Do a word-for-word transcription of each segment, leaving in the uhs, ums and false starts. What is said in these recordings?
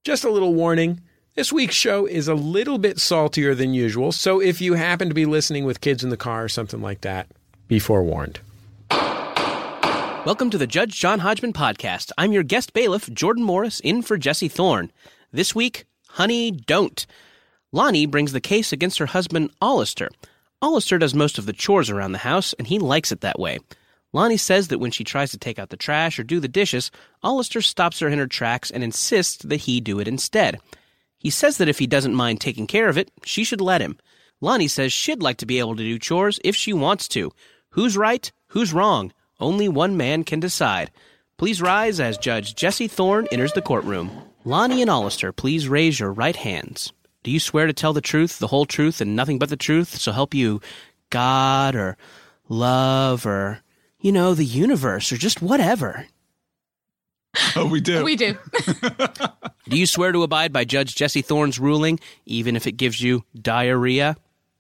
Just a little warning. This week's show is a little bit saltier than usual, so if you happen to be listening with kids in the car or something like that, be forewarned. Welcome to the Judge John Hodgman podcast. I'm your guest bailiff, Jordan Morris, in for Jesse Thorne. This week, Honey, Don't. Lonnie brings the case against her husband, Hollister. Hollister does most of the chores around the house, and he likes it that way. Lonnie says that when she tries to take out the trash or do the dishes, Hollister stops her in her tracks and insists that he do it instead. He says that if he doesn't mind taking care of it, she should let him. Lonnie says she'd like to be able to do chores if she wants to. Who's right? Who's wrong? Only one man can decide. Please rise as Judge Jesse Thorne enters the courtroom. Lonnie and Hollister, please raise your right hands. Do you swear to tell the truth, the whole truth, and nothing but the truth, so help you God or love or, you know, the universe or just whatever? Oh, we do. We do. Do you swear to abide by Judge Jesse Thorne's ruling, even if it gives you diarrhea?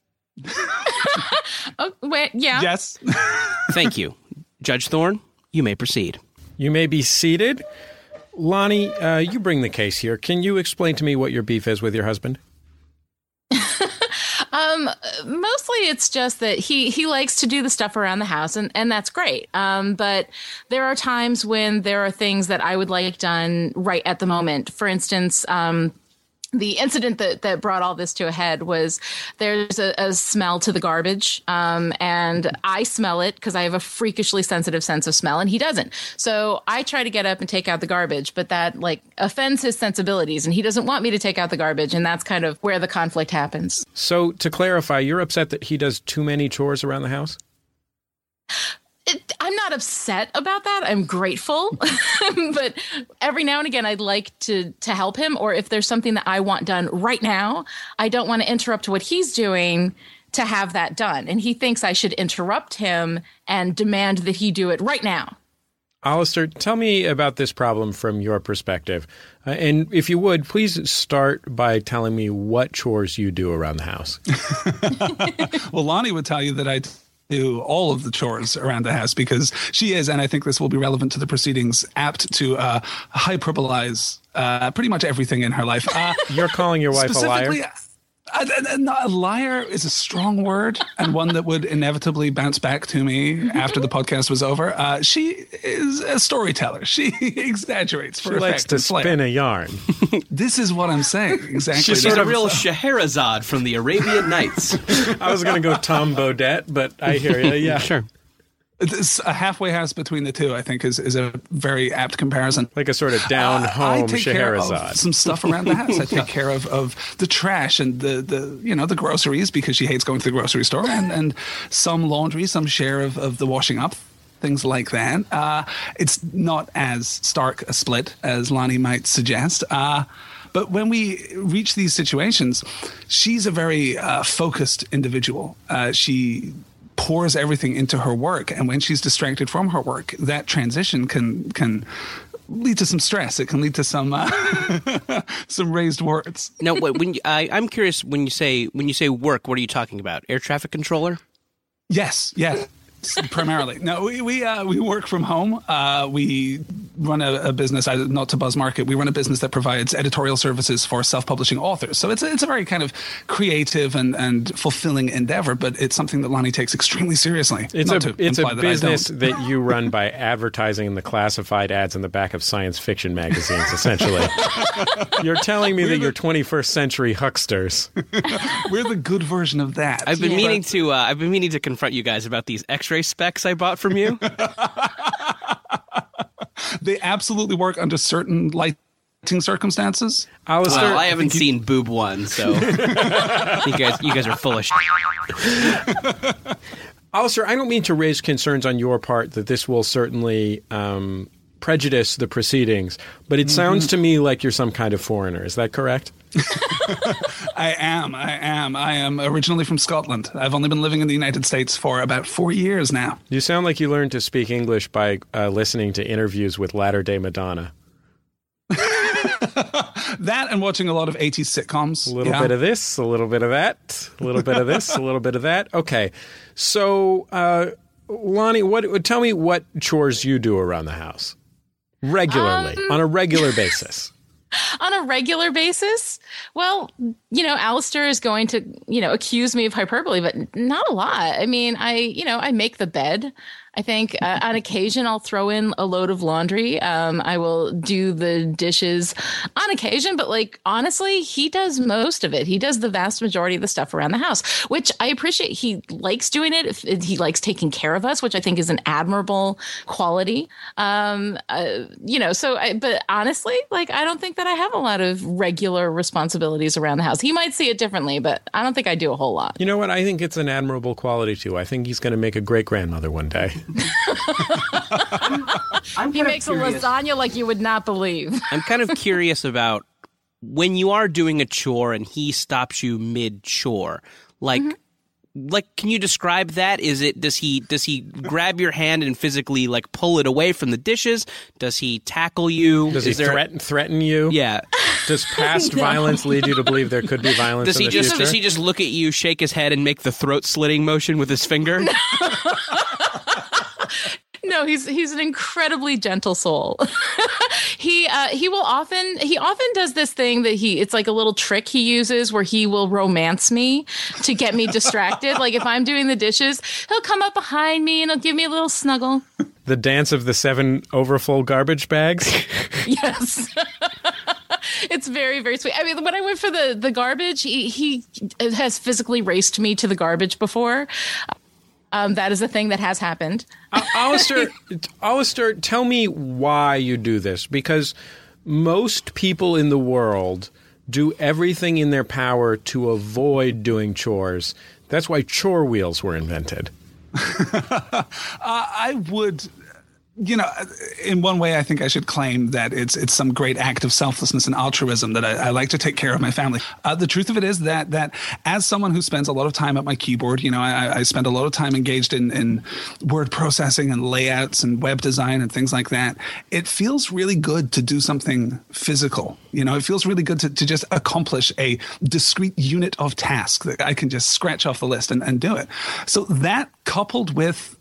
Oh, wait, yeah. Yes. Thank you. Judge Thorne, you may proceed. You may be seated. Lonnie, uh, you bring the case here. Can you explain to me what your beef is with your husband? Um, mostly it's just that he, he likes to do the stuff around the house, and, and that's great. Um, but there are times when there are things that I would like done right at the moment. For instance, um, the incident that, that brought all this to a head was there's a, a smell to the garbage, um, and I smell it because I have a freakishly sensitive sense of smell, and he doesn't. So I try to get up and take out the garbage, but that like offends his sensibilities, and he doesn't want me to take out the garbage, and that's kind of where the conflict happens. So to clarify, you're upset that he does too many chores around the house? It, I'm not upset about that. I'm grateful. But every now and again, I'd like to to help him. Or if there's something that I want done right now, I don't want to interrupt what he's doing to have that done. And he thinks I should interrupt him and demand that he do it right now. Hollister, tell me about this problem from your perspective. Uh, and if you would, please start by telling me what chores you do around the house. Well, Lonnie would tell you that I do all of the chores around the house because she is, and I think this will be relevant to the proceedings, apt to uh, hyperbolize uh, pretty much everything in her life. Uh, You're calling your wife a liar? A, a, a liar is a strong word, and one that would inevitably bounce back to me after the podcast was over. Uh, she is a storyteller. She exaggerates for She effect likes to and flair. spin a yarn. This is what I'm saying. Exactly. She's This- a real Scheherazade from the Arabian Nights. I was going to go Tom Bodette, but I hear you. Yeah, Sure. This, a halfway house between the two, I think, is, is a very apt comparison. Like a sort of down-home uh, I take care Scheherazade. of some stuff around the house. I take care of, of the trash and the, the you know the groceries because she hates going to the grocery store, and, and some laundry, some share of, of the washing up, things like that. Uh, it's not as stark a split as Lonnie might suggest. Uh, But when we reach these situations, she's a very uh, focused individual. Uh, she pours everything into her work, and when she's distracted from her work, that transition can can lead to some stress. It can lead to some uh, some raised words. Now, what, when you, I, I'm curious when you say when you say work, what are you talking about? Air traffic controller? Yes, yes. Primarily. No, we we, uh, we work from home. Uh, we run a, a business, not to buzz market, we run a business that provides editorial services for self-publishing authors. So it's a, it's a very kind of creative and, and fulfilling endeavor, but it's something that Lonnie takes extremely seriously. It's not a to it's a imply that I business don't. that you run by advertising the classified ads in the back of science fiction magazines, essentially. You're telling me We're that the- you're twenty-first century hucksters. We're the good version of that. I've been Yeah. meaning to. Uh, I've been meaning to confront you guys about these X-ray specs I bought from you. They absolutely work under certain lighting circumstances. Alistair, Well, I haven't seen Boob One, so you guys, you guys are full of shit. Alistair, I don't mean to raise concerns on your part that this will certainly um, prejudice the proceedings, but it sounds to me like you're some kind of foreigner. Is that correct? I am. I am. I am originally from Scotland. I've only been living in the United States for about four years now. You sound like you learned to speak English by uh, listening to interviews with latter-day Madonna. That and watching a lot of eighties sitcoms. A little yeah. bit of this, a little bit of that, a little bit of this, a little bit of that. Okay. So, uh, Lonnie, what? Tell me what chores you do around the house regularly, Um, on a regular basis. On a regular basis, well, you know, Alistair is going to, you know, accuse me of hyperbole, but not a lot. I mean, I, you know, I make the bed. I think uh, on occasion I'll throw in a load of laundry. Um, I will do the dishes on occasion, but like honestly, he does most of it. He does the vast majority of the stuff around the house, which I appreciate. He likes doing it. If, if he likes taking care of us, which I think is an admirable quality. Um, uh, you know, so I, but honestly, like I don't think that I have a lot of regular responsibilities around the house. He might see it differently, but I don't think I do a whole lot. You know what? I think it's an admirable quality too. I think he's going to make a great grandmother one day. I'm, I'm he makes curious. a lasagna like you would not believe. I'm kind of curious about when you are doing a chore and he stops you mid-chore. Like, mm-hmm. like, can you describe that? Is it does he does he grab your hand and physically like pull it away from the dishes? Does he tackle you? Does Is he there... threaten threaten you? Yeah. Does past no. violence lead you to believe there could be violence does in he the just future? Does he just look at you, shake his head, and make the throat slitting motion with his finger? No, he's he's an incredibly gentle soul. he uh, he will often he often does this thing that he it's like a little trick he uses where he will romance me to get me distracted. Like if I'm doing the dishes, he'll come up behind me and he'll give me a little snuggle. The dance of the seven overfull garbage bags. Yes. It's very, very sweet. I mean, when I went for the, the garbage, he, he has physically raced me to the garbage before. Um, that is a thing that has happened. uh, Alistair, Alistair, tell me why you do this. Because most people in the world do everything in their power to avoid doing chores. That's why chore wheels were invented. uh, I would... You know, in one way, I think I should claim that it's it's some great act of selflessness and altruism that I, I like to take care of my family. Uh, the truth of it is that that as someone who spends a lot of time at my keyboard, you know, I, I spend a lot of time engaged in, in word processing and layouts and web design and things like that. It feels really good to do something physical. You know, it feels really good to, to just accomplish a discrete unit of task that I can just scratch off the list and, and do it. So that coupled with...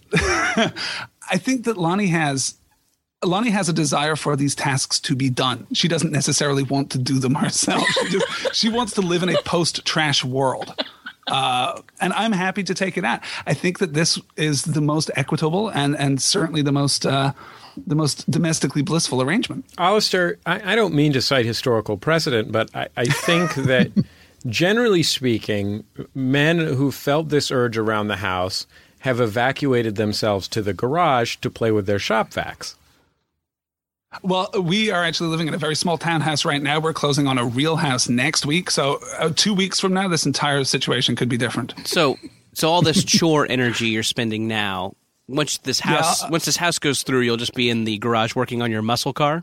I think that Lonnie has Lonnie has a desire for these tasks to be done. She doesn't necessarily want to do them herself. She just she wants to live in a post-trash world. Uh, and I'm happy to take it out. I think that this is the most equitable and and certainly the most uh, the most domestically blissful arrangement. Alistair, I, I don't mean to cite historical precedent, but I, I think that generally speaking, men who felt this urge around the house have evacuated themselves to the garage to play with their shop vacs. Well, we are actually living in a very small townhouse right now. We're closing on a real house next week. So uh, two weeks from now, this entire situation could be different. So so all this chore energy you're spending now, once this house yeah. once this house goes through, you'll just be in the garage working on your muscle car?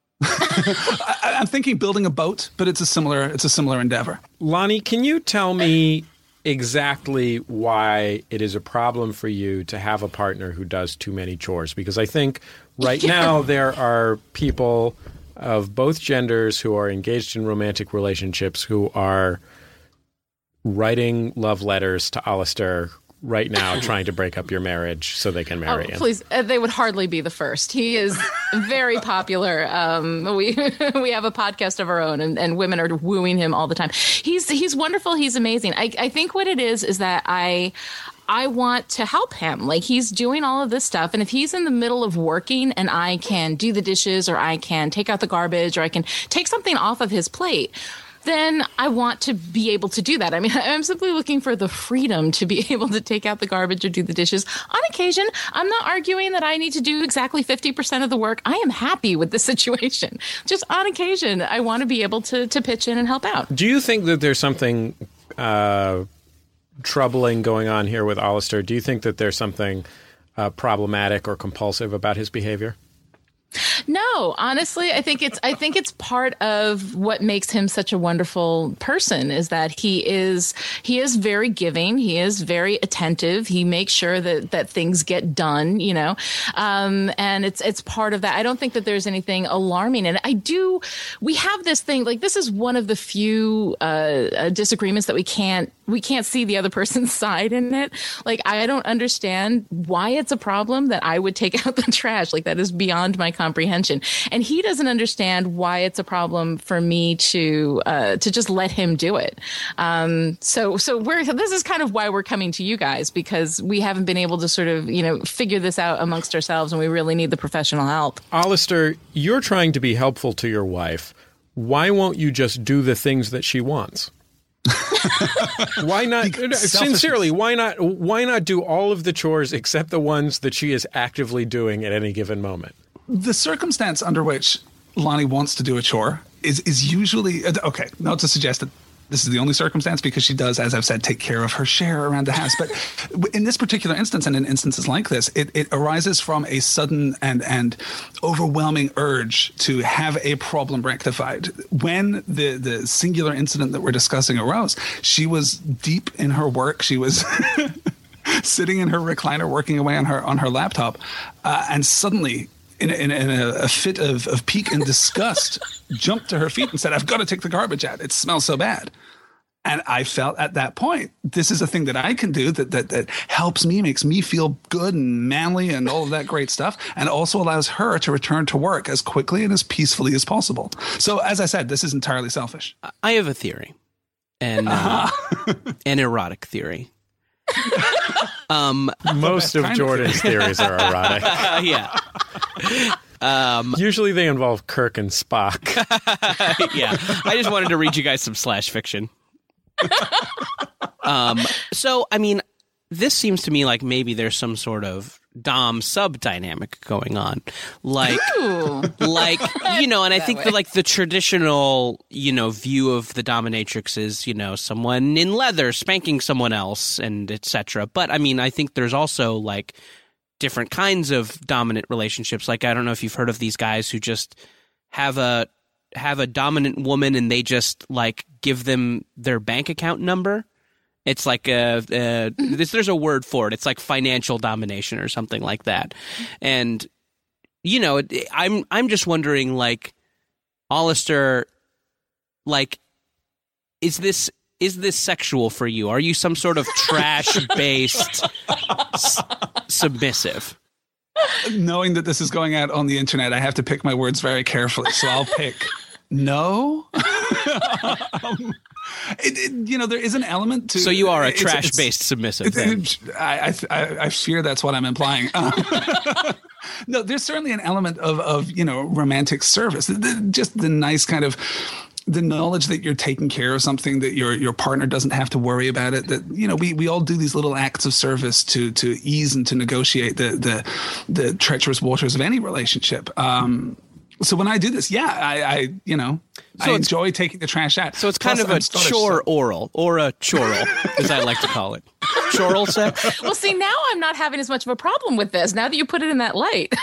I, I'm thinking building a boat, but it's a similar it's a similar endeavor. Lonnie, can you tell me exactly why it is a problem for you to have a partner who does too many chores? Because I think right now there are people of both genders who are engaged in romantic relationships who are writing love letters to Alistair right now trying to break up your marriage so they can marry oh, him. Please, uh, they would hardly be the first. He is very popular. Um, we we have a podcast of our own, and, and women are wooing him all the time. He's he's wonderful. He's amazing. I, I think what it is is that I I want to help him. Like, he's doing all of this stuff, and if he's in the middle of working and I can do the dishes, or I can take out the garbage, or I can take something off of his plate, then I want to be able to do that. I mean, I'm simply looking for the freedom to be able to take out the garbage or do the dishes on occasion. I'm not arguing that I need to do exactly fifty percent of the work. I am happy with the situation. Just on occasion, I want to be able to, to pitch in and help out. Do you think that there's something uh, troubling going on here with Alistair? Do you think that there's something uh, problematic or compulsive about his behavior? No, honestly, I think it's I think it's part of what makes him such a wonderful person is that he is he is very giving. He is very attentive. He makes sure that, that things get done, you know, um, and it's it's part of that. I don't think that there's anything alarming. And I do. We have this thing, like, this is one of the few uh, disagreements that we can't we can't see the other person's side in it. Like, I don't understand why it's a problem that I would take out the trash. Like, that is beyond my comprehension. comprehension. And he doesn't understand why it's a problem for me to uh, to just let him do it. Um, so so we're this is kind of why we're coming to you guys, because we haven't been able to sort of, you know, figure this out amongst ourselves, and we really need the professional help. Alistair, you're trying to be helpful to your wife. Why won't you just do the things that she wants? Why not? Sincerely, why not? Why not do all of the chores except the ones that she is actively doing at any given moment? The circumstance under which Lonnie wants to do a chore is is usually okay. Not to suggest that this is the only circumstance, because she does, as I've said, take care of her share around the house. But in this particular instance, and in instances like this, it, it arises from a sudden and, and overwhelming urge to have a problem rectified. When the, the singular incident that we're discussing arose, she was deep in her work. She was sitting in her recliner working away on her on her laptop, uh, and suddenly, in, in, in a, a fit of, of pique and disgust, jumped to her feet and said, "I've got to take the garbage out. It smells so bad." And I felt at that point, this is a thing that I can do that, that that helps me, makes me feel good and manly and all of that great stuff, and also allows her to return to work as quickly and as peacefully as possible. So, as I said, this is entirely selfish. I have a theory, and uh, an erotic theory. um, Most of Jordan's theories are erotic. Uh, yeah. Um, Usually they involve Kirk and Spock. Yeah. I just wanted to read you guys some slash fiction. um, so, I mean, this seems to me like maybe there's some sort of Dom sub dynamic going on. Like, like, you know, and I think that, like, the traditional, you know, view of the dominatrix is, you know, someone in leather spanking someone else and et cetera. But I mean, I think there's also like different kinds of dominant relationships. Like, I don't know if you've heard of these guys who just have a have a dominant woman and they just like give them their bank account number. It's like a, a this, there's a word for it. It's like financial domination or something like that. And you know, I'm I'm just wondering, like, Alistair, like, is this is this sexual for you? Are you some sort of trash-based s- submissive? Knowing that this is going out on the internet, I have to pick my words very carefully. So I'll pick no. um, It, it, you know, there is an element to. So you are a it's, trash-based it's, submissive. It, I, I I fear that's what I'm implying. Um, no, there's certainly an element of of you know romantic service. The, just the nice kind of the knowledge that you're taking care of something, that your your partner doesn't have to worry about it. That you know we we all do these little acts of service to to ease and to negotiate the the the treacherous waters of any relationship. Um, So when I do this, yeah, I, I you know, so I enjoy taking the trash out. So it's kind Plus, of a I'm Scottish, chore so. oral, or a choral, as I like to call it. Choral sex? Well, see, now I'm not having as much of a problem with this, now that you put it in that light.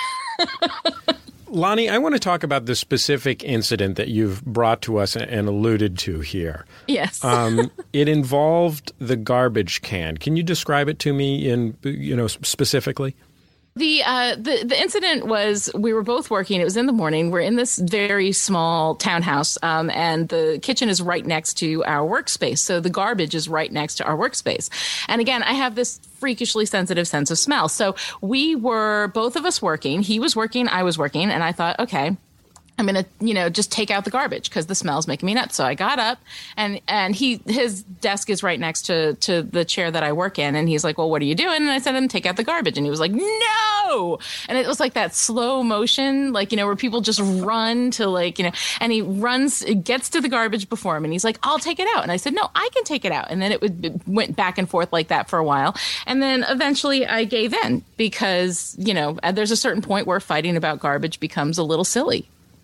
Lonnie, I want to talk about the specific incident that you've brought to us and alluded to here. Yes. um, it involved the garbage can. Can you describe it to me in, you know, specifically? The, uh, the the incident was, we were both working. It was in the morning. We're in this very small townhouse, um, and the kitchen is right next to our workspace. So the garbage is right next to our workspace. And again, I have this freakishly sensitive sense of smell. So we were, both of us working. He was working, I was working, and I thought, okay, I'm going to, you know, just take out the garbage because the smell's making me nuts. So I got up, and, and he, his desk is right next to, to the chair that I work in. And he's like, well, what are you doing? And I said, I'm take out the garbage. And he was like, no. And it was like that slow motion, like, you know, where people just run to, like, you know, and he runs, it gets to the garbage before him. And he's like, I'll take it out. And I said, no, I can take it out. And then it, would, it went back and forth like that for a while. And then eventually I gave in because, you know, there's a certain point where fighting about garbage becomes a little silly.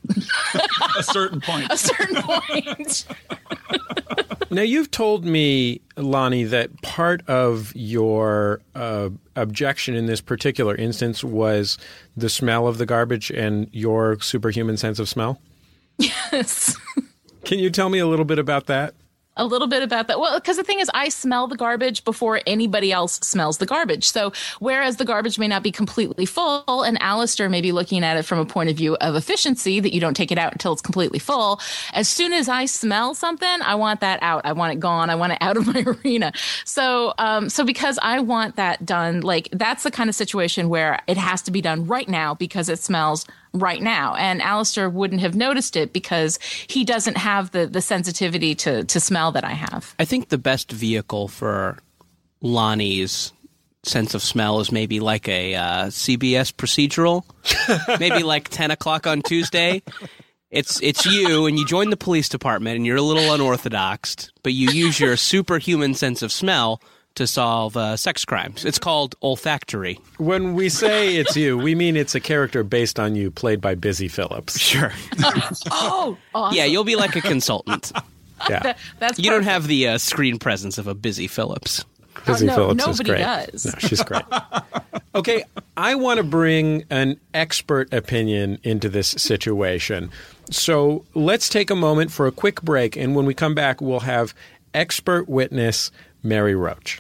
A certain point. A certain point. Now, you've told me, Lonnie, that part of your uh, objection in this particular instance was the smell of the garbage and your superhuman sense of smell. Yes. Can you tell me a little bit about that? A little bit about that. Well, because the thing is, I smell the garbage before anybody else smells the garbage. So whereas the garbage may not be completely full, and Alistair may be looking at it from a point of view of efficiency, that you don't take it out until it's completely full, as soon as I smell something, I want that out. I want it gone. I want it out of my arena. So, um, so because I want that done, like, that's the kind of situation where it has to be done right now because it smells right now. And Alistair wouldn't have noticed it because he doesn't have the, the sensitivity to, to smell that I have. I think the best vehicle for Lonnie's sense of smell is maybe like a uh, C B S procedural, maybe like ten o'clock on Tuesday. It's it's you, and you join the police department, and you're a little unorthodox, but you use your superhuman sense of smell to solve uh, sex crimes. It's called olfactory. When we say it's you, we mean it's a character based on you, played by Busy Phillips. Sure. Oh, awesome. Yeah, you'll be like a consultant. Yeah, That, that's You don't perfect. have the uh, screen presence of a Busy Phillips. Busy no, Phillips is nobody great. does. No, she's great. Okay, I want to bring an expert opinion into this situation. So let's take a moment for a quick break, and when we come back, we'll have expert witness Mary Roach.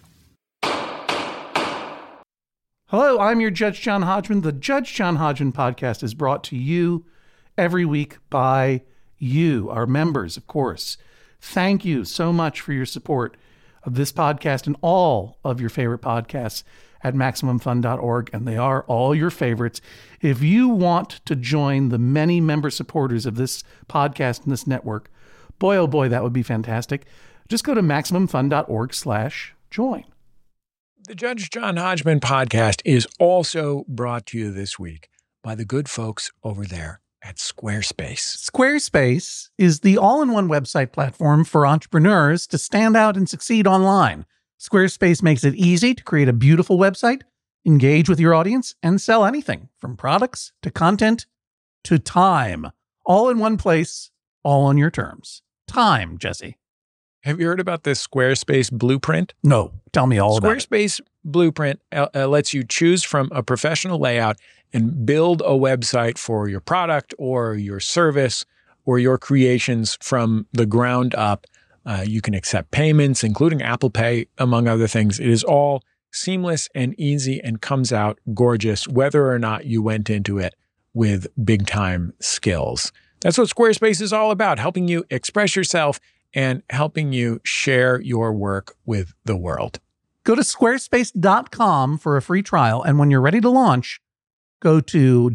Hello, I'm your Judge John Hodgman. The Judge John Hodgman podcast is brought to you every week by you, our members, of course. Thank you so much for your support of this podcast and all of your favorite podcasts at Maximum Fun dot org, and they are all your favorites. If you want to join the many member supporters of this podcast and this network, boy, oh boy, that would be fantastic. Just go to Maximum Fun dot org slash join. The Judge John Hodgman podcast is also brought to you this week by the good folks over there at Squarespace. Squarespace is the all-in-one website platform for entrepreneurs to stand out and succeed online. Squarespace makes it easy to create a beautiful website, engage with your audience, and sell anything from products to content to time. All in one place, all on your terms. Time, Jesse. Have you heard about this Squarespace blueprint? No, tell me all about it. Squarespace Blueprint uh, uh, lets you choose from a professional layout and build a website for your product or your service or your creations from the ground up. Uh, you can accept payments, including Apple Pay, among other things. It is all seamless and easy and comes out gorgeous, whether or not you went into it with big time skills. That's what Squarespace is all about, helping you express yourself and helping you share your work with the world. Go to squarespace dot com for a free trial, and when you're ready to launch, go to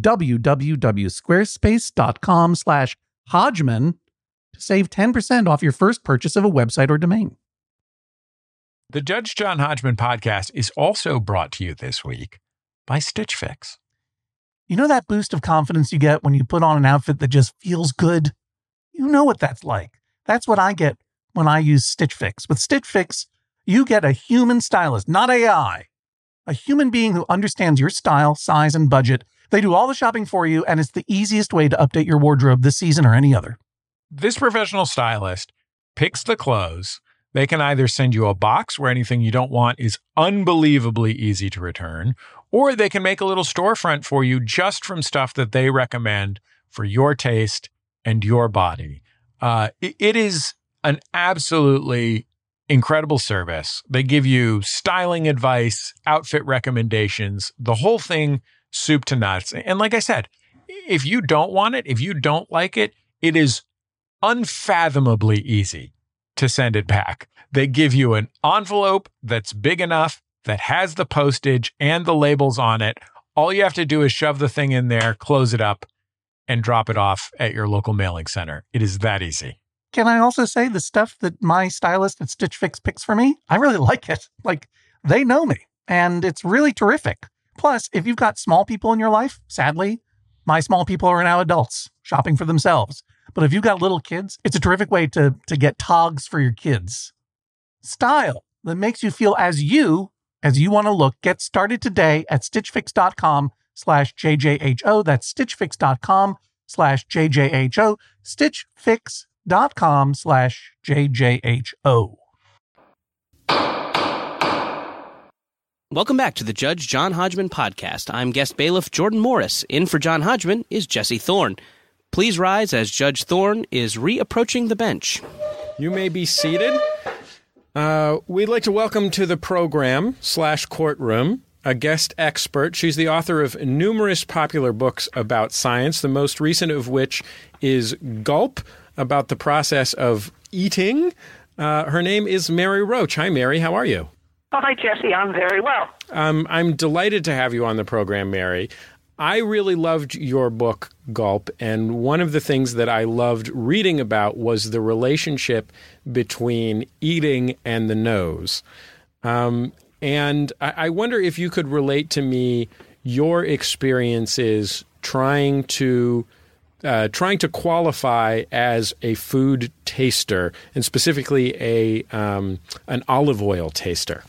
www.squarespace.com slash Hodgman to save ten percent off your first purchase of a website or domain. The Judge John Hodgman podcast is also brought to you this week by Stitch Fix. You know that boost of confidence you get when you put on an outfit that just feels good? You know what that's like. That's what I get when I use Stitch Fix. With Stitch Fix, you get a human stylist, not A I. A human being who understands your style, size, and budget. They do all the shopping for you, and it's the easiest way to update your wardrobe this season or any other. This professional stylist picks the clothes. They can either send you a box where anything you don't want is unbelievably easy to return, or they can make a little storefront for you just from stuff that they recommend for your taste and your body. Uh, it, it is an absolutely incredible service. They give you styling advice, outfit recommendations, the whole thing, soup to nuts. And like I said, if you don't want it, if you don't like it, it is unfathomably easy to send it back. They give you an envelope that's big enough, that has the postage and the labels on it. All you have to do is shove the thing in there, close it up, and drop it off at your local mailing center. It is that easy. Can I also say the stuff that my stylist at Stitch Fix picks for me? I really like it. Like, they know me, and it's really terrific. Plus, if you've got small people in your life, sadly, my small people are now adults shopping for themselves. But if you've got little kids, it's a terrific way to, to get togs for your kids. Style that makes you feel as you, as you want to look. Get started today at stitchfix.com slash JJHO. That's stitchfix.com slash JJHO. Stitchfix.com slash JJHO. Welcome back to the Judge John Hodgman podcast. I'm guest bailiff Jordan Morris. In for John Hodgman is Jesse Thorne. Please rise as Judge Thorne is reapproaching the bench. You may be seated. Uh, we'd like to welcome to the program slash courtroom a guest expert. She's the author of numerous popular books about science, the most recent of which is Gulp, about the process of eating. Uh, her name is Mary Roach. Hi, Mary. How are you? Oh, hi, Jesse. I'm very well. Um, I'm delighted to have you on the program, Mary. I really loved your book, Gulp, and one of the things that I loved reading about was the relationship between eating and the nose. Um, and I, I wonder if you could relate to me your experiences trying to uh, trying to qualify as a food taster, and specifically a um, an olive oil taster.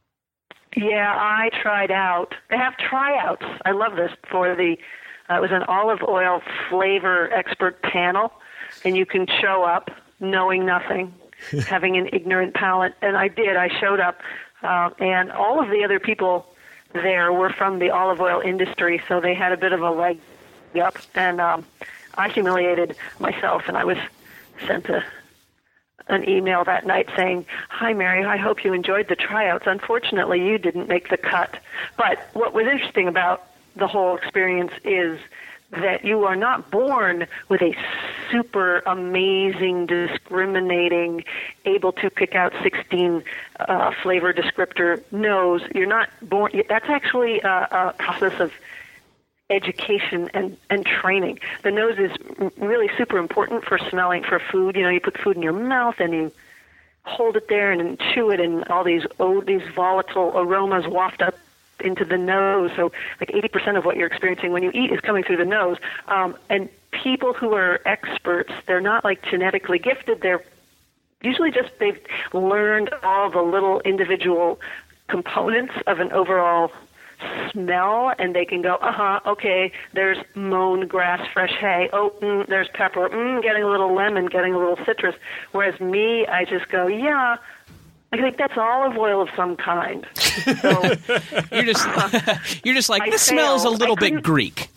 Yeah, I tried out. They have tryouts. I love this for the. Uh, it was an olive oil flavor expert panel, and you can show up knowing nothing, having an ignorant palate. And I did. I showed up, uh, and all of the other people there were from the olive oil industry, so they had a bit of a leg up. And um, I humiliated myself, and I was sent a. an email that night saying, "Hi, Mary, I hope you enjoyed the tryouts. Unfortunately, you didn't make the cut." But what was interesting about the whole experience is that you are not born with a super amazing, discriminating, able to pick out sixteen uh, flavor descriptor nose. You're not born. That's actually a, a process of education and, and training. The nose is really super important for smelling for food. You know, you put food in your mouth and you hold it there and, and chew it, and all these oh, these volatile aromas waft up into the nose. So like eighty percent of what you're experiencing when you eat is coming through the nose. Um, and people who are experts, they're not like genetically gifted. They're usually just, they've learned all the little individual components of an overall smell, and they can go, uh-huh, okay, there's mown grass, fresh hay. Oh, mm, there's pepper. Mm, getting a little lemon, getting a little citrus. Whereas me, I just go, yeah, I think that's olive oil of some kind. So, you're just you're just like, I this smells a little bit Greek.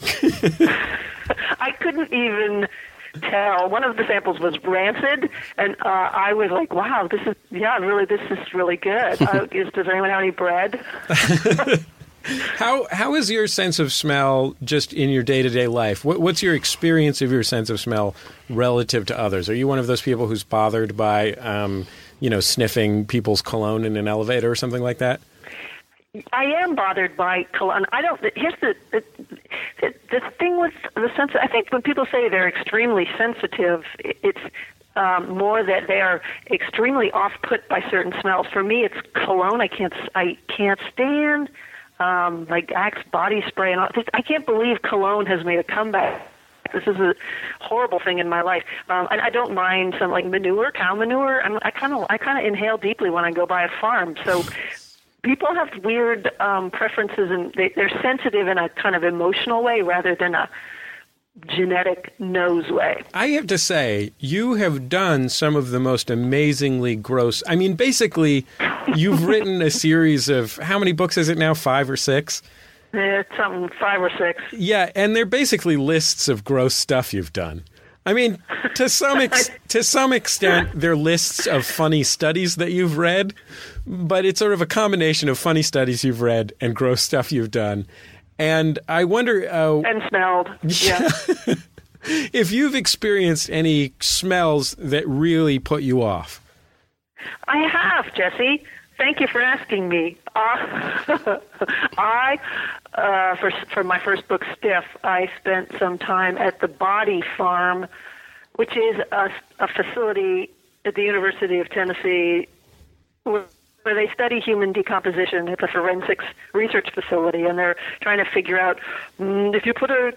I couldn't even tell. One of the samples was rancid, and uh, I was like, wow, this is, yeah, really, this is really good. Uh, is, does anyone have any bread? How how is your sense of smell just in your day-to-day life? What, what's your experience of your sense of smell relative to others? Are you one of those people who's bothered by, um, you know, sniffing people's cologne in an elevator or something like that? I am bothered by cologne. I don't. Here's the the, the, the thing with the sense. I think when people say they're extremely sensitive, it's um, more that they are extremely off-put by certain smells. For me, it's cologne. I can't. I can't stand. Um, like Axe body spray and all. I can't believe cologne has made a comeback. This is a horrible thing in my life. Um, and I don't mind some like manure, cow manure. I'm, I kind of I kind of inhale deeply when I go by a farm. So people have weird um, preferences, and they, they're sensitive in a kind of emotional way rather than a genetic nose way. I have to say, you have done some of the most amazingly gross. I mean, basically, you've written a series of, how many books is it now? Five or six? It's something five or six. Yeah, and they're basically lists of gross stuff you've done. I mean, to some ex- to some extent, they're lists of funny studies that you've read, but it's sort of a combination of funny studies you've read and gross stuff you've done. And I wonder... Uh, and smelled, yeah. If you've experienced any smells that really put you off. I have, Jesse. Thank you for asking me. Uh, I, uh, for for my first book, Stiff, I spent some time at the Body Farm, which is a, a facility at the University of Tennessee where, where they study human decomposition. It's a forensics research facility, and they're trying to figure out mm, if you put a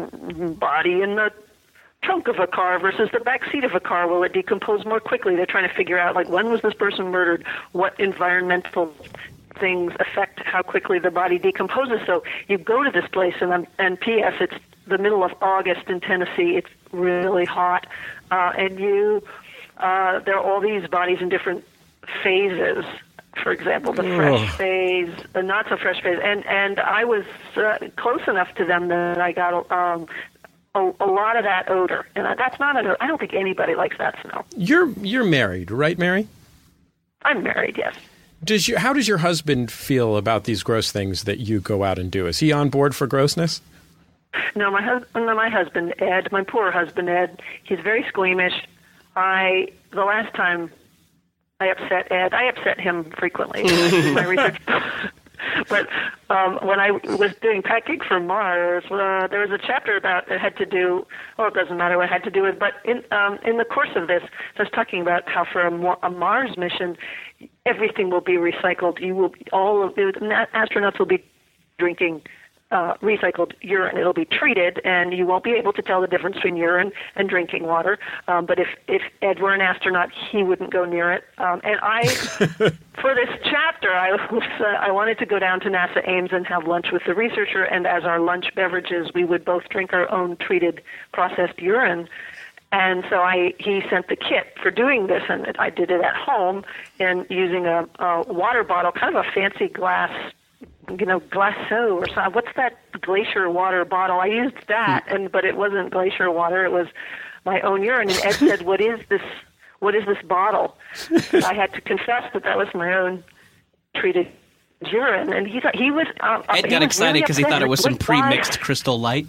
body in the trunk of a car versus the back seat of a car, will it decompose more quickly? They're trying to figure out, like, when was this person murdered? What environmental things affect how quickly the body decomposes? So you go to this place, and, um, and P S, it's the middle of August in Tennessee. It's really hot. Uh, and you, uh, there are all these bodies in different phases. For example, the fresh oh. phase, the not so fresh phase. And, and I was uh, close enough to them that I got... Um, A, a lot of that odor, and that's not an. I don't think anybody likes that smell. You're you're married, right, Mary? I'm married, yes. Does you? How does your husband feel about these gross things that you go out and do? Is he on board for grossness? No, my husband. No, my husband Ed. My poor husband Ed. He's very squeamish. I the last time I upset Ed, I upset him frequently. my research. but um, when I was doing Packing for Mars, uh, there was a chapter about it had to do. Oh, it doesn't matter what it had to do with. But in um, in the course of this, I was talking about how for a, a Mars mission, everything will be recycled. You will all of the astronauts will be drinking uh, recycled urine. It'll be treated, and you won't be able to tell the difference between urine and drinking water. Um, but if, if Ed were an astronaut, he wouldn't go near it. Um, and I, for this chapter, I was uh, I wanted to go down to NASA Ames and have lunch with the researcher, and as our lunch beverages, we would both drink our own treated processed urine. And so I he sent the kit for doing this, and I did it at home and using a, a water bottle, kind of a fancy glass, you know, Glaceau or something. What's that glacier water bottle? I used that, and but it wasn't glacier water. It was my own urine. And Ed said, "What is this? What is this bottle?" I had to confess that that was my own treated urine. And he thought he was. Uh, Ed he got was excited because really he thought it was some Like, pre-mixed Crystal Light.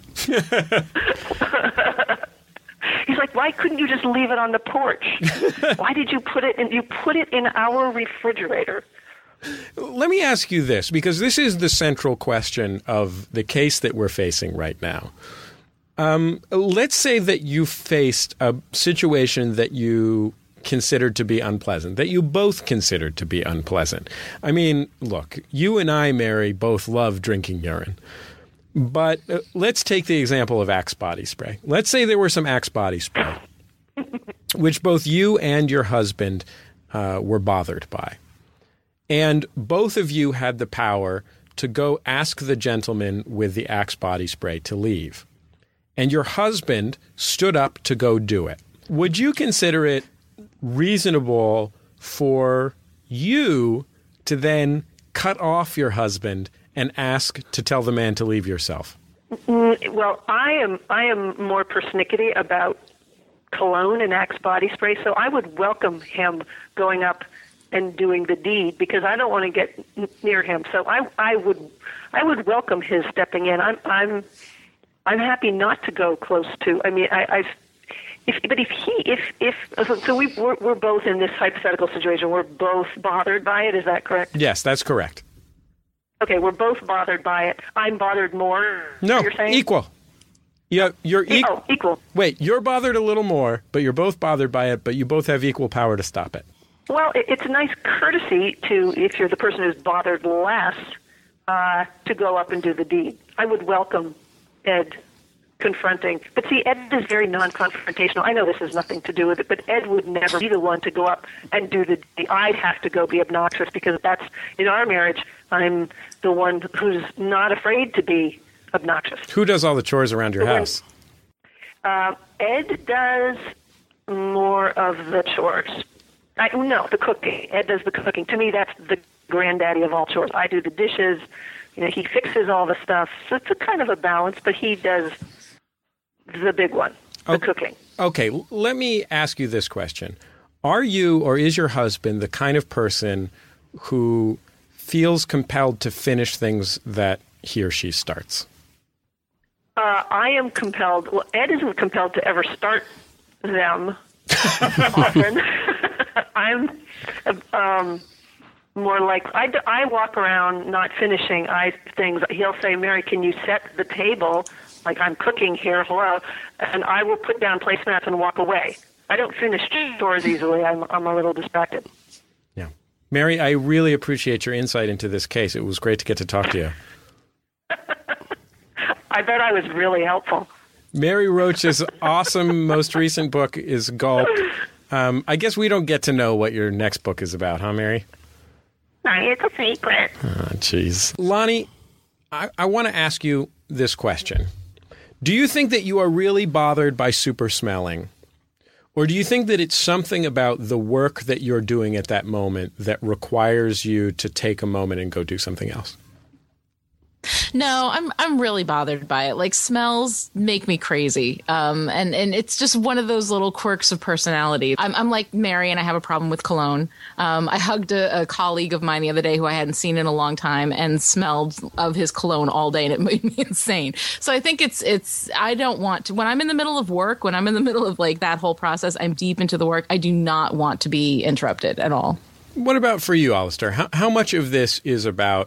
He's like, why couldn't you just leave it on the porch? Why did you put it in? You put it in our refrigerator. Let me ask you this, because this is the central question of the case that we're facing right now. Um, let's say that you faced a situation that you considered to be unpleasant, that you both considered to be unpleasant. I mean, look, you and I, Mary, both love drinking urine. But uh, let's take the example of Axe body spray. Let's say there were some Axe body spray, which both you and your husband uh, were bothered by. And both of you had the power to go ask the gentleman with the Axe body spray to leave. And your husband stood up to go do it. Would you consider it reasonable for you to then cut off your husband and ask to tell the man to leave yourself? Mm, well, I am I am more persnickety about cologne and Axe body spray, so I would welcome him going up and doing the deed because I don't want to get n- near him. So I I would I would welcome his stepping in. I'm I'm I'm happy not to go close to. I mean, I I've, if but if he if if so, so we we're, we're both in this hypothetical situation. We're both bothered by it. Is that correct? Yes, that's correct. Okay, we're both bothered by it. I'm bothered more. No, you're saying? equal. Yeah, you're E- equal. oh, equal. Wait, you're bothered a little more, but you're both bothered by it, but you both have equal power to stop it. Well, it, it's a nice courtesy to, if you're the person who's bothered less, uh, to go up and do the deed. I would welcome Ed confronting. But see, Ed is very non-confrontational. I know this has nothing to do with it, but Ed would never be the one to go up and do the deed. I'd have to go be obnoxious because that's, in our marriage, I'm the one who's not afraid to be obnoxious. Who does all the chores around your The one- house? Uh, Ed does more of the chores. I, no, the cooking. Ed does the cooking. To me, that's the granddaddy of all chores. I do the dishes. You know, he fixes all the stuff. So it's a kind of a balance, but he does the big one, the Okay. cooking. Okay, l- let me ask you this question. Are you or is your husband the kind of person who feels compelled to finish things that he or she starts? Uh, I am compelled. Well, Ed isn't compelled to ever start them often. I'm um, more like I, I walk around not finishing I things. He'll say, "Mary, can you set the table?" Like I'm cooking here, hello, and I will put down placemats and walk away. I don't finish chores easily. I'm I'm a little distracted. Yeah. Mary, I really appreciate your insight into this case. It was great to get to talk to you. I bet I was really helpful. Mary Roach's awesome most recent book is Gulp. Um, I guess we don't get to know what your next book is about, huh, Mary? No, it's a secret. Oh, jeez. Lonnie, I, I want to ask you this question. Do you think that you are really bothered by super smelling? Or do you think that it's something about the work that you're doing at that moment that requires you to take a moment and go do something else? No, I'm I'm really bothered by it. Like smells make me crazy, um, and and it's just one of those little quirks of personality. I'm I'm like Mary, and I have a problem with cologne. Um, I hugged a, a colleague of mine the other day who I hadn't seen in a long time, and smelled of his cologne all day, and it made me insane. So I think it's it's I don't want to when I'm in the middle of work, when I'm in the middle of like that whole process, I'm deep into the work. I do not want to be interrupted at all. What about for you, Alistair? How, how much of this is about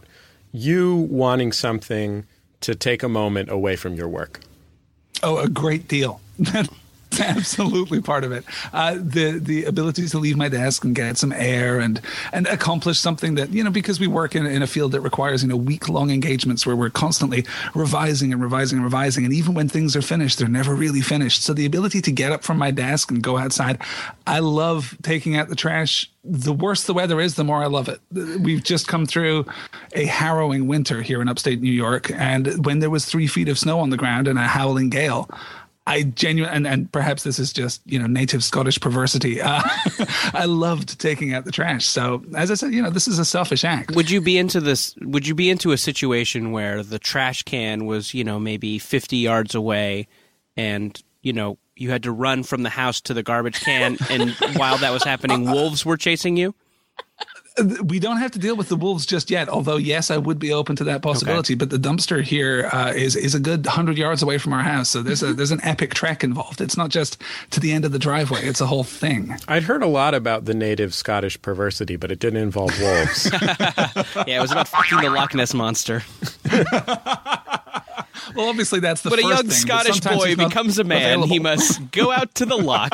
you wanting something to take a moment away from your work? Oh, a great deal. That's absolutely part of it. Uh, the the ability to leave my desk and get some air and and accomplish something that, you know, because we work in, in a field that requires, you know, week-long engagements where we're constantly revising and revising and revising. And even when things are finished, they're never really finished. So the ability to get up from my desk and go outside, I love taking out the trash. The worse the weather is, the more I love it. We've just come through a harrowing winter here in upstate New York. And when there was three feet of snow on the ground and a howling gale, I genuinely, and, and perhaps this is just, you know, native Scottish perversity. Uh, I loved taking out the trash. So as I said, you know, this is a selfish act. Would you be into this? Would you be into a situation where the trash can was, you know, maybe fifty yards away and, you know, you had to run from the house to the garbage can, and while that was happening, wolves were chasing you? We don't have to deal with the wolves just yet, although, yes, I would be open to that possibility. Okay. But the dumpster here uh, is is a good hundred yards away from our house. So there's a there's an epic trek involved. It's not just to the end of the driveway. It's a whole thing. I'd heard a lot about the native Scottish perversity, but it didn't involve wolves. Yeah, it was about fucking the Loch Ness Monster. Well, obviously that's the but first a young thing, Scottish boy becomes a man. Available. He must go out to the loch.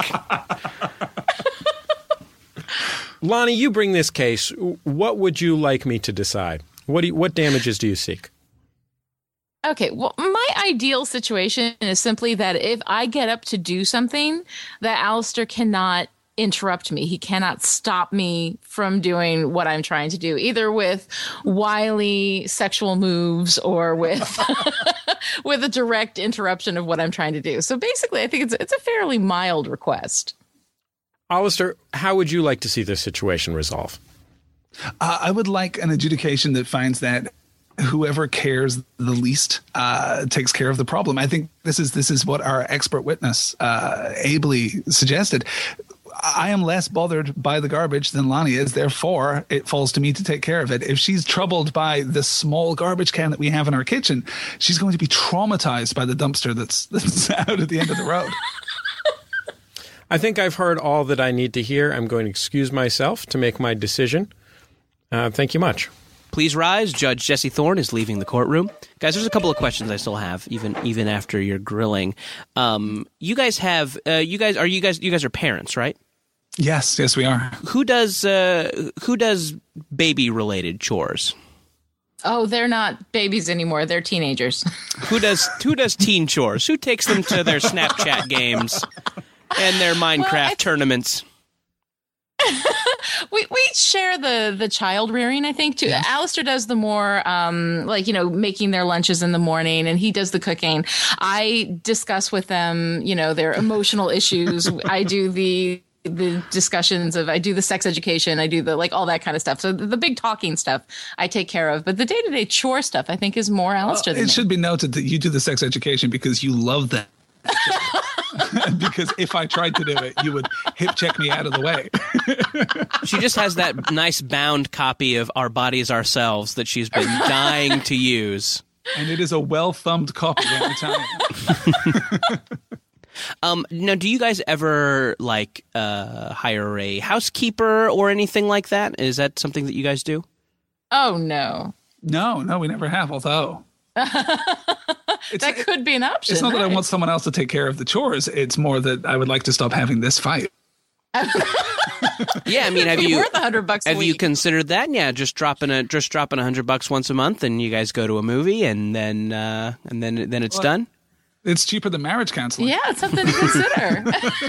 Lonnie, you bring this case. What would you like me to decide? What do you, what damages do you seek? Okay, well, my ideal situation is simply that if I get up to do something, that Alistair cannot interrupt me. He cannot stop me from doing what I'm trying to do, either with wily sexual moves or with with a direct interruption of what I'm trying to do. So basically, I think it's it's a fairly mild request. Alistair, how would you like to see this situation resolve? Uh, I would like an adjudication that finds that whoever cares the least uh, takes care of the problem. I think this is this is what our expert witness uh, ably suggested. I am less bothered by the garbage than Lonnie is. Therefore, it falls to me to take care of it. If she's troubled by the small garbage can that we have in our kitchen, she's going to be traumatized by the dumpster that's, that's out at the end of the road. I think I've heard all that I need to hear. I'm going to excuse myself to make my decision. Uh, thank you much. Please rise. Judge Jesse Thorne is leaving the courtroom. Guys, there's a couple of questions I still have, even even after your grilling. Um, you guys have, uh, you guys are you guys you guys are parents, right? Yes, yes, we are. Who does uh, who does baby related chores? Oh, they're not babies anymore. They're teenagers. Who does who does teen chores? Who takes them to their Snapchat games and their Minecraft well, th- tournaments? we we share the the child rearing, I think, too. Yes. Alistair does the more um like, you know, making their lunches in the morning, and he does the cooking. I discuss with them, you know, their emotional issues. I do the the discussions of, I do the sex education, I do the, like, all that kind of stuff. So the, the big talking stuff I take care of, but the day-to-day chore stuff, I think, is more Alistair well, than it me. should be noted that you do the sex education because you love that. Because if I tried to do it, you would hip check me out of the way. She just has that nice bound copy of Our Bodies Ourselves that she's been dying to use. And it is a well-thumbed copy every time. Um, now, do you guys ever, like, uh, hire a housekeeper or anything like that? Is that something that you guys do? Oh, no. No, no, we never have, although... that could be an option. It's not right? that I want someone else to take care of the chores. It's more that I would like to stop having this fight. Yeah, I mean, have you worth a hundred bucks? Have a week. you considered that? Yeah, just dropping a just dropping a hundred bucks once a month, and you guys go to a movie, and then uh, and then then it's well, done. It's cheaper than marriage counseling. Yeah, it's something to consider.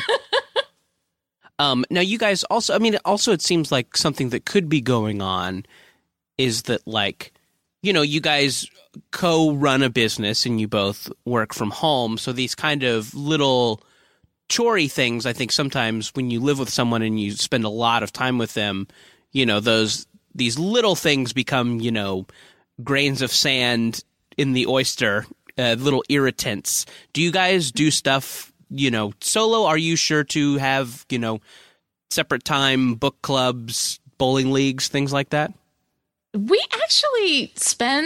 um, now, you guys also, I mean, also it seems like something that could be going on is that, like, you know, you guys co-run a business and you both work from home. So these kind of little chorey things, I think sometimes when you live with someone and you spend a lot of time with them, you know, those these little things become, you know, grains of sand in the oyster, uh, little irritants. Do you guys do stuff, you know, solo? Are you sure to have, you know, separate time, book clubs, bowling leagues, things like that? We actually spend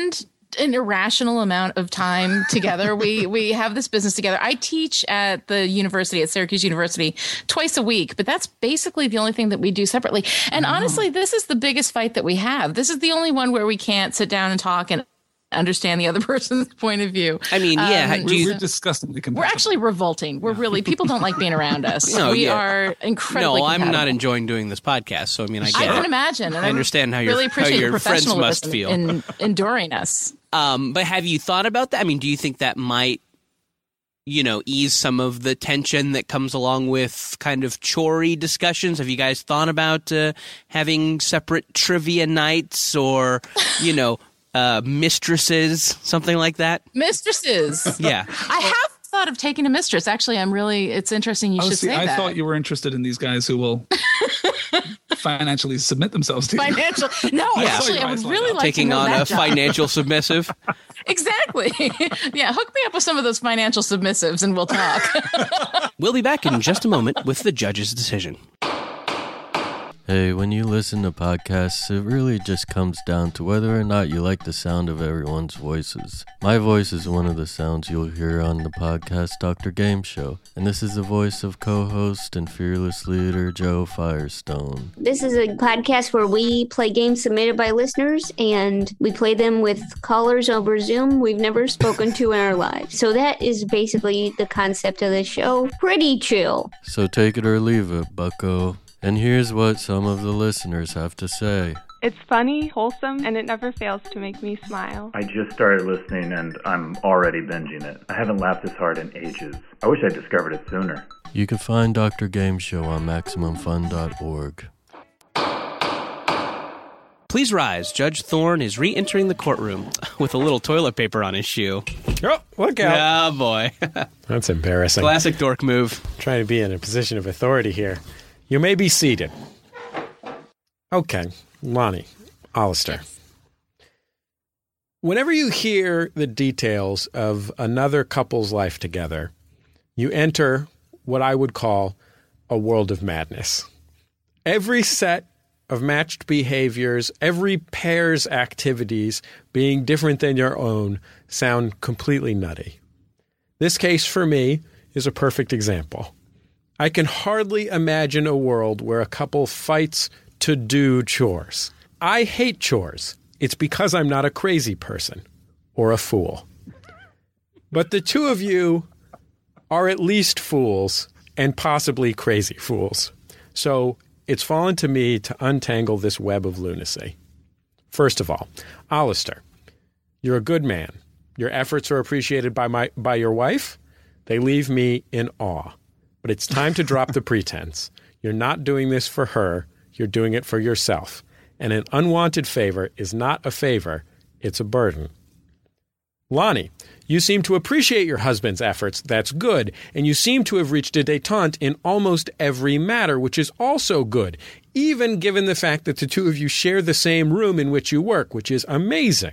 an irrational amount of time together. we we have this business together. I teach at the university, at Syracuse University, twice a week, but that's basically the only thing that we do separately. And oh. honestly, this is the biggest fight that we have. This is the only one where we can't sit down and talk and understand the other person's point of view. I mean, yeah, um, we're, we're disgustingly compatible. We're actually revolting. We're really, people don't like being around us. No, we yeah. are incredibly No, compatible. I'm not enjoying doing this podcast, so I mean, I get I can it. imagine. And I understand how, really your, how your friends must feel. In enduring us. Um, but have you thought about that? I mean, do you think that might, you know, ease some of the tension that comes along with kind of chore-y discussions? Have you guys thought about uh, having separate trivia nights or, you know, Uh, mistresses, something like that? Mistresses. Yeah. I have thought of taking a mistress. Actually, I'm really, it's interesting you oh, should see, say I that. I thought you were interested in these guys who will financially submit themselves to you. Financial. No, yeah. actually, I would really like Taking to know on that a job. financial submissive. Exactly. Yeah, hook me up with some of those financial submissives and we'll talk. We'll be back in just a moment with the judge's decision. Hey, when you listen to podcasts, it really just comes down to whether or not you like the sound of everyone's voices. My voice is one of the sounds you'll hear on the podcast Doctor Game Show, and this is the voice of co-host and fearless leader Joe Firestone. This is a podcast where we play games submitted by listeners, and we play them with callers over Zoom we've never spoken to in our lives. So that is basically the concept of the show. Pretty chill. So take it or leave it, bucko. And here's what some of the listeners have to say. It's funny, wholesome, and it never fails to make me smile. I just started listening and I'm already binging it. I haven't laughed this hard in ages. I wish I discovered it sooner. You can find Doctor Game Show on Maximum Fun dot org. Please rise. Judge Thorne is re-entering the courtroom with a little toilet paper on his shoe. Oh, look out. Oh, boy. That's embarrassing. Classic dork move. Trying to be in a position of authority here. You may be seated. Okay, Lonnie, Alistair. Yes. Whenever you hear the details of another couple's life together, you enter what I would call a world of madness. Every set of matched behaviors, every pair's activities being different than your own sound completely nutty. This case, for me, is a perfect example. I can hardly imagine a world where a couple fights to do chores. I hate chores. It's because I'm not a crazy person or a fool. But the two of you are at least fools and possibly crazy fools. So it's fallen to me to untangle this web of lunacy. First of all, Alistair, you're a good man. Your efforts are appreciated by my by your wife. They leave me in awe. But it's time to drop the pretense. You're not doing this for her. You're doing it for yourself. And an unwanted favor is not a favor. It's a burden. Lonnie, you seem to appreciate your husband's efforts. That's good. And you seem to have reached a détente in almost every matter, which is also good, even given the fact that the two of you share the same room in which you work, which is amazing.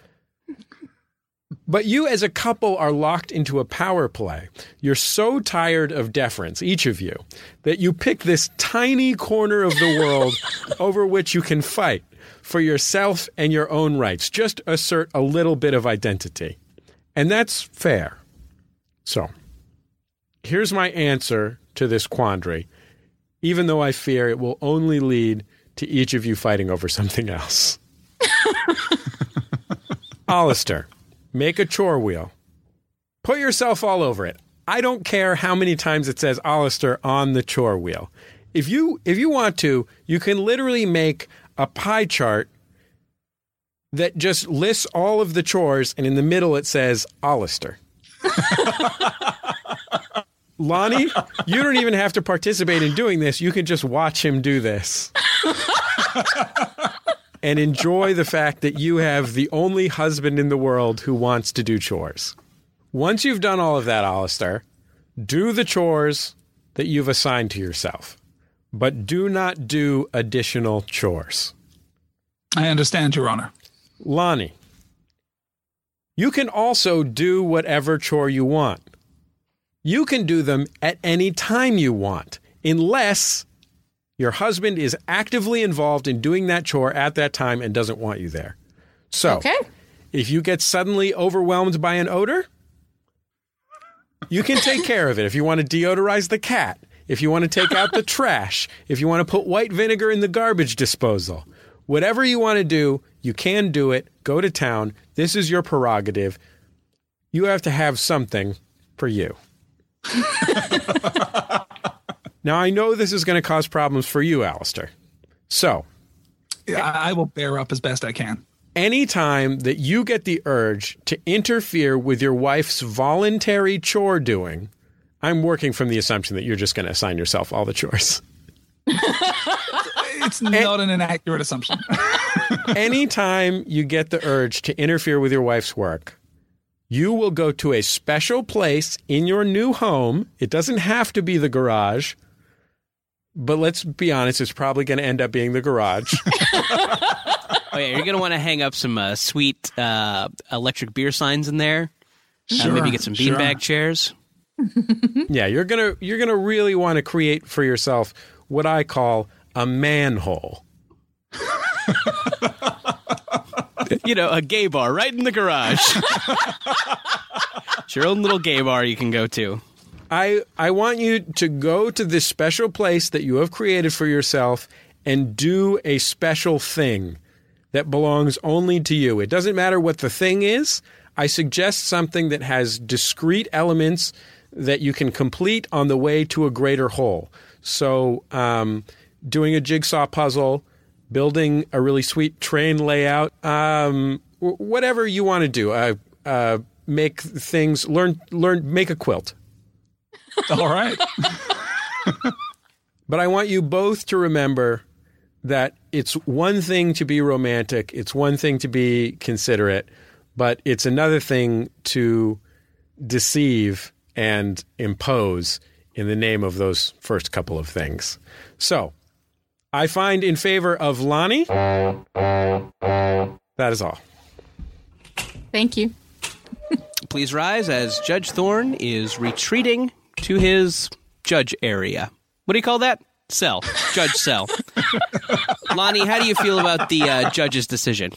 But you as a couple are locked into a power play. You're so tired of deference, each of you, that you pick this tiny corner of the world over which you can fight for yourself and your own rights. Just assert a little bit of identity. And that's fair. So, here's my answer to this quandary, even though I fear it will only lead to each of you fighting over something else. Alistair. Make a chore wheel. Put yourself all over it. I don't care how many times it says Alistair on the chore wheel. If you if you want to, you can literally make a pie chart that just lists all of the chores, and in the middle it says Alistair. Lonnie, you don't even have to participate in doing this. You can just watch him do this. And enjoy the fact that you have the only husband in the world who wants to do chores. Once you've done all of that, Alistair, do the chores that you've assigned to yourself. But do not do additional chores. I understand, Your Honor. Lonnie, you can also do whatever chore you want. You can do them at any time you want, unless your husband is actively involved in doing that chore at that time and doesn't want you there. So, okay. If you get suddenly overwhelmed by an odor, you can take care of it. If you want to deodorize the cat, if you want to take out the trash, if you want to put white vinegar in the garbage disposal, whatever you want to do, you can do it. Go to town. This is your prerogative. You have to have something for you. Now, I know this is going to cause problems for you, Alistair. So, yeah, I will bear up as best I can. Anytime that you get the urge to interfere with your wife's voluntary chore doing, I'm working from the assumption that you're just going to assign yourself all the chores. It's not an inaccurate assumption. Anytime you get the urge to interfere with your wife's work, you will go to a special place in your new home. It doesn't have to be the garage, but let's be honest, it's probably going to end up being the garage. Oh, yeah, you're going to want to hang up some uh, sweet uh, electric beer signs in there. Sure, uh, maybe get some beanbag sure. chairs. Yeah, you're going to you're going to really want to create for yourself what I call a manhole. You know, a gay bar right in the garage. It's your own little gay bar you can go to. I I want you to go to this special place that you have created for yourself and do a special thing that belongs only to you. It doesn't matter what the thing is. I suggest something that has discrete elements that you can complete on the way to a greater whole. So um, doing a jigsaw puzzle, building a really sweet train layout, um, whatever you want to do. Uh, uh, make things, learn, learn, make a quilt. All right. But I want you both to remember that it's one thing to be romantic, it's one thing to be considerate, but it's another thing to deceive and impose in the name of those first couple of things. So, I find in favor of Lonnie. That is all. Thank you. Please rise as Judge Thorne is retreating to his judge area. What do you call that? Cell. Judge cell. Lonnie, how do you feel about the uh, judge's decision?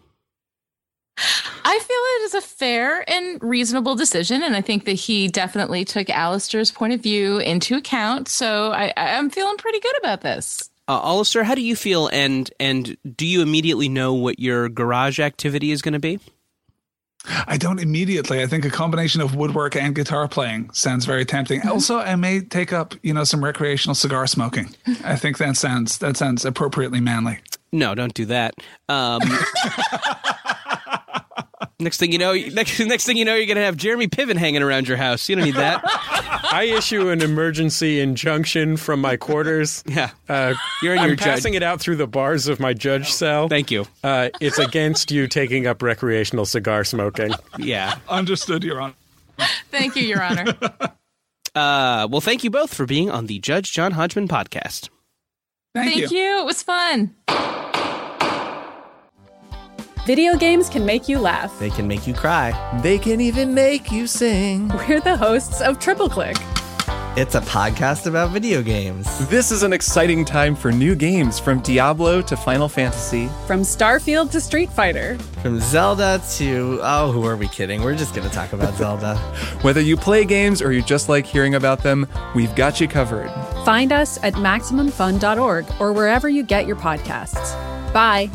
I feel it is a fair and reasonable decision, and I think that he definitely took Alistair's point of view into account, so I, I'm feeling pretty good about this. Uh, Alistair, how do you feel, and and do you immediately know what your garage activity is going to be? I don't immediately. I think a combination of woodwork and guitar playing sounds very tempting. Also, I may take up, you know, some recreational cigar smoking. I think that sounds that sounds appropriately manly. No, don't do that. Um, next thing you know, next next thing you know, you're going to have Jeremy Piven hanging around your house. You don't need that. I issue an emergency injunction from my quarters. Yeah, uh, you're in I'm your passing judge. it out through the bars of my judge cell. Thank you. Uh, it's against you taking up recreational cigar smoking. Yeah, understood, Your Honor. Thank you, Your Honor. Uh, well, thank you both for being on the Judge John Hodgman podcast. Thank, Thank you. you. It was fun. Video games can make you laugh. They can make you cry. They can even make you sing. We're the hosts of Triple Click. It's a podcast about video games. This is an exciting time for new games, from Diablo to Final Fantasy. From Starfield to Street Fighter. From Zelda to... Oh, who are we kidding? We're just going to talk about Zelda. Whether you play games or you just like hearing about them, we've got you covered. Find us at Maximum Fun dot org or wherever you get your podcasts. Bye.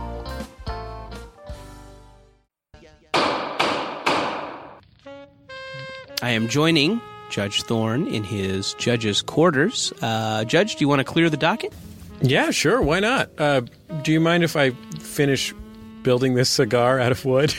I am joining Judge Thorne in his judge's quarters. Uh, Judge, do you want to clear the docket? Yeah, sure. Why not? Uh, do you mind if I finish building this cigar out of wood?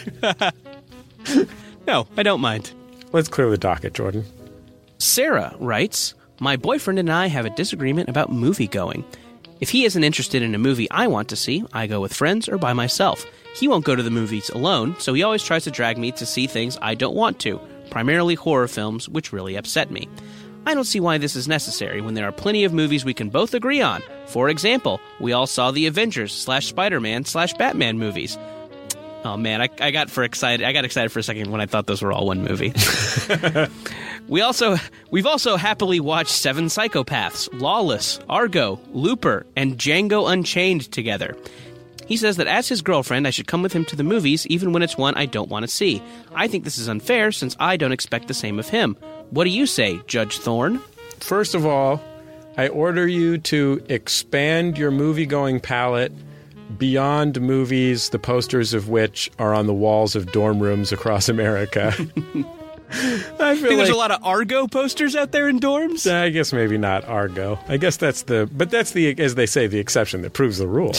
No, I don't mind. Let's clear the docket, Jordan. Sarah writes, my boyfriend and I have a disagreement about movie going. If he isn't interested in a movie I want to see, I go with friends or by myself. He won't go to the movies alone, so he always tries to drag me to see things I don't want to. Primarily horror films, which really upset me. I don't see why this is necessary when there are plenty of movies we can both agree on. For example, we all saw the Avengers slash Spider-Man slash Batman movies. Oh man, I, I got for excited. I got excited for a second when I thought those were all one movie. we also we've also happily watched Seven Psychopaths, Lawless, Argo, Looper, and Django Unchained together. He says that as his girlfriend, I should come with him to the movies even when it's one I don't want to see. I think this is unfair since I don't expect the same of him. What do you say, Judge Thorne? First of all, I order you to expand your movie-going palette beyond movies, the posters of which are on the walls of dorm rooms across America. I feel think like there's a lot of Argo posters out there in dorms? I guess maybe not Argo. I guess that's the, but that's the, as they say, the exception that proves the rule.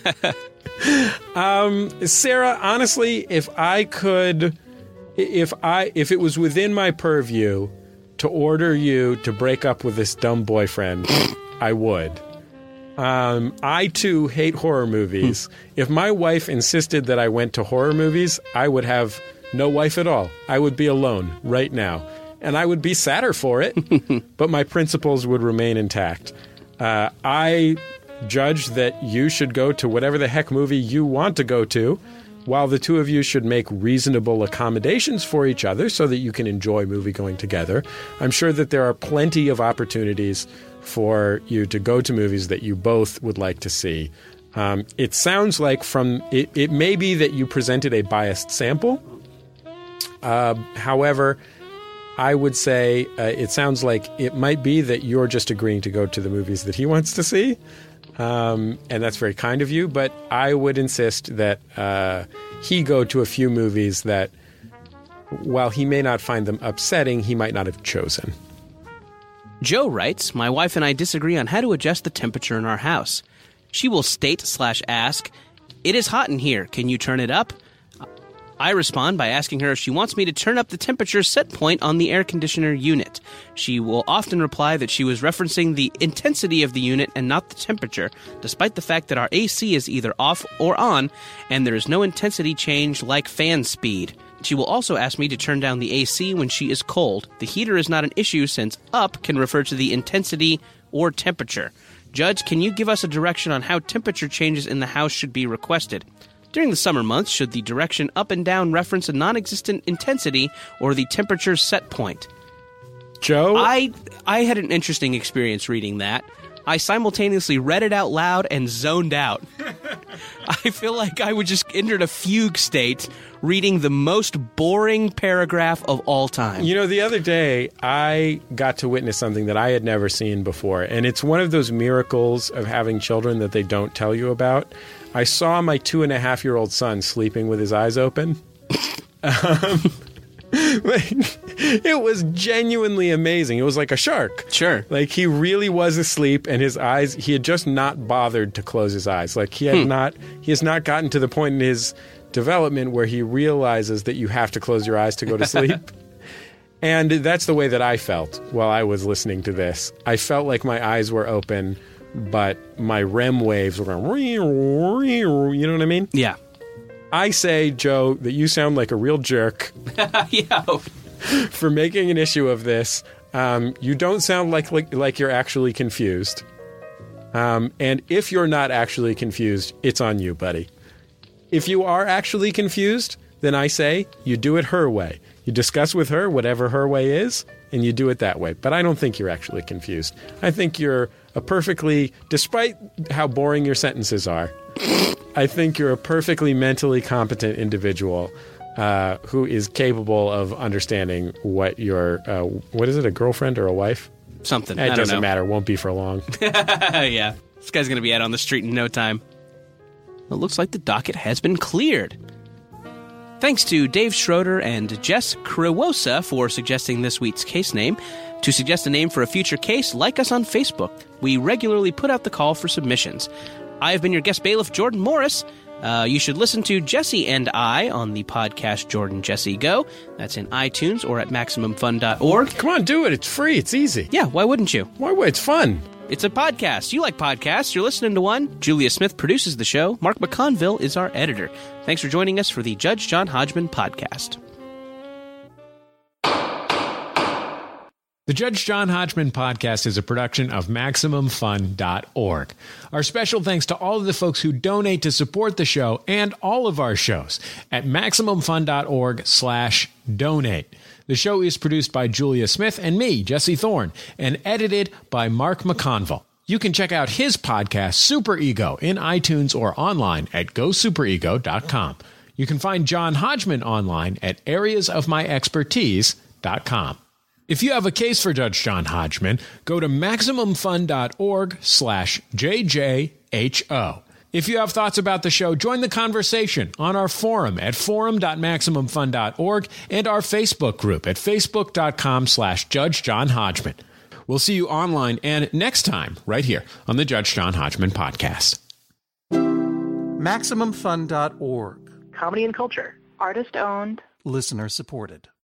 um, Sarah, honestly, if I could, if I, if it was within my purview to order you to break up with this dumb boyfriend, I would. Um, I too hate horror movies. If my wife insisted that I went to horror movies, I would have no wife at all. I would be alone right now. And I would be sadder for it, but my principles would remain intact. Uh, I judge that you should go to whatever the heck movie you want to go to, while the two of you should make reasonable accommodations for each other so that you can enjoy movie going together. I'm sure that there are plenty of opportunities for you to go to movies that you both would like to see. Um, it sounds like from it, it may be that you presented a biased sample. Uh, however, I would say uh, it sounds like it might be that you're just agreeing to go to the movies that he wants to see. Um, and that's very kind of you. But I would insist that uh, he go to a few movies that, while he may not find them upsetting, he might not have chosen. Joe writes, my wife and I disagree on how to adjust the temperature in our house. She will state slash ask, it is hot in here. Can you turn it up? I respond by asking her if she wants me to turn up the temperature set point on the air conditioner unit. She will often reply that she was referencing the intensity of the unit and not the temperature, despite the fact that our A C is either off or on, and there is no intensity change like fan speed. She will also ask me to turn down the A C when she is cold. The heater is not an issue since up can refer to the intensity or temperature. Judge, can you give us a direction on how temperature changes in the house should be requested? During the summer months, should the direction up and down reference a non-existent intensity or the temperature set point? Joe? I I had an interesting experience reading that. I simultaneously read it out loud and zoned out. I feel like I would just entered a fugue state reading the most boring paragraph of all time. You know, the other day, I got to witness something that I had never seen before, and it's one of those miracles of having children that they don't tell you about. I saw my two-and-a-half-year-old son sleeping with his eyes open. um, it was genuinely amazing. It was like a shark. Sure. Like, he really was asleep, and his eyes, he had just not bothered to close his eyes. Like, he had hmm. not, he has not gotten to the point in his development where he realizes that you have to close your eyes to go to sleep. And that's the way that I felt while I was listening to this. I felt like my eyes were open, but my R E M waves were going, you know what I mean? Yeah. I say, Joe, that you sound like a real jerk yeah. for making an issue of this. Um, you don't sound like, like like you're actually confused. Um, and if you're not actually confused, it's on you, buddy. If you are actually confused, then I say you do it her way. You discuss with her whatever her way is, and you do it that way. But I don't think you're actually confused. I think you're a perfectly, despite how boring your sentences are, I think you're a perfectly mentally competent individual uh, who is capable of understanding what your, uh, what is it, a girlfriend or a wife? Something. It I don't doesn't know. matter. Won't be for long. Yeah. This guy's going to be out on the street in no time. It looks like the docket has been cleared. Thanks to Dave Schroeder and Jess Krewosa for suggesting this week's case name. To suggest a name for a future case, like us on Facebook. We regularly put out the call for submissions. I have been your guest bailiff, Jordan Morris. Uh, you should listen to Jesse and I on the podcast Jordan Jesse Go. That's in iTunes or at Maximum Fun dot org. Come on, do it. It's free. It's easy. Yeah, why wouldn't you? Why would? It's fun. It's a podcast. You like podcasts. You're listening to one. Julia Smith produces the show. Mark McConville is our editor. Thanks for joining us for the Judge John Hodgman podcast. The Judge John Hodgman podcast is a production of Maximum Fun dot org. Our special thanks to all of the folks who donate to support the show and all of our shows at Maximum Fun dot org slash donate. The show is produced by Julia Smith and me, Jesse Thorne, and edited by Mark McConville. You can check out his podcast, Super Ego, in iTunes or online at go super ego dot com. You can find John Hodgman online at areas of my expertise dot com. If you have a case for Judge John Hodgman, go to maximum fun dot org slash J J H O. If you have thoughts about the show, join the conversation on our forum at forum dot maximum fun dot org and our Facebook group at facebook dot com slash Judge John Hodgman. We'll see you online and next time right here on the Judge John Hodgman podcast. maximum fun dot org. Comedy and culture. Artist owned. Listener supported.